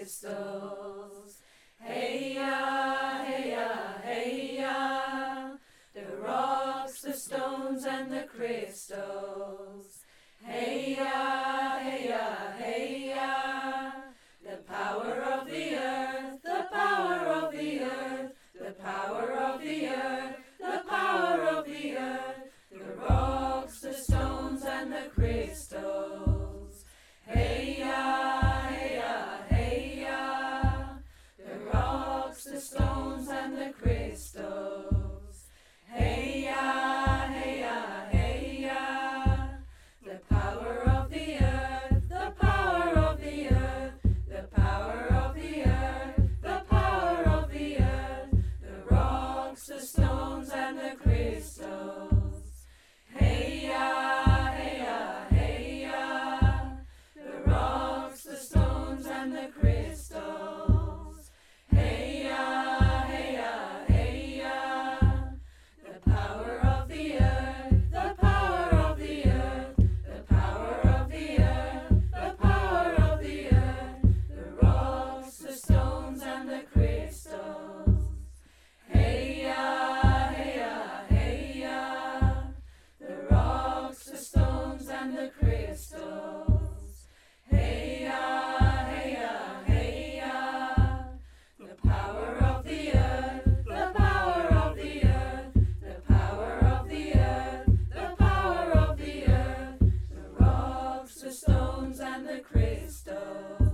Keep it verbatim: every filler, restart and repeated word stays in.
crystals. Hey ya, hey ya, hey ya, the rocks, the stones, and the crystals. Hey ya, hey ya, hey ya, the power of the earth, the power of the earth, the power of the earth, the power of the earth, the rocks, the stones, and the crystals. Hey ya, hey ya, hey ya, the rocks, the stones, and the crystals. Hey ya, hey ya, hey ya, the power of the earth, the power of the earth, the power of the earth, the power of the earth, the rocks, the stones, and the crystals. Hey ya, hey ya, hey ya, the rocks, the stones, and the crystals. Hey ya, hey ya, hey ya, the power of the earth, the power of the earth, the power of the earth, the power of the earth, the rocks, the stones, and the crystals. Hey ya, hey ya, hey ya, the rocks, the stones, and the crystals. Hey ya, hey ya, hey ya, the power of the earth, the power of the earth, the power of the earth, the power of the earth, the rocks, the stones, and the crystals.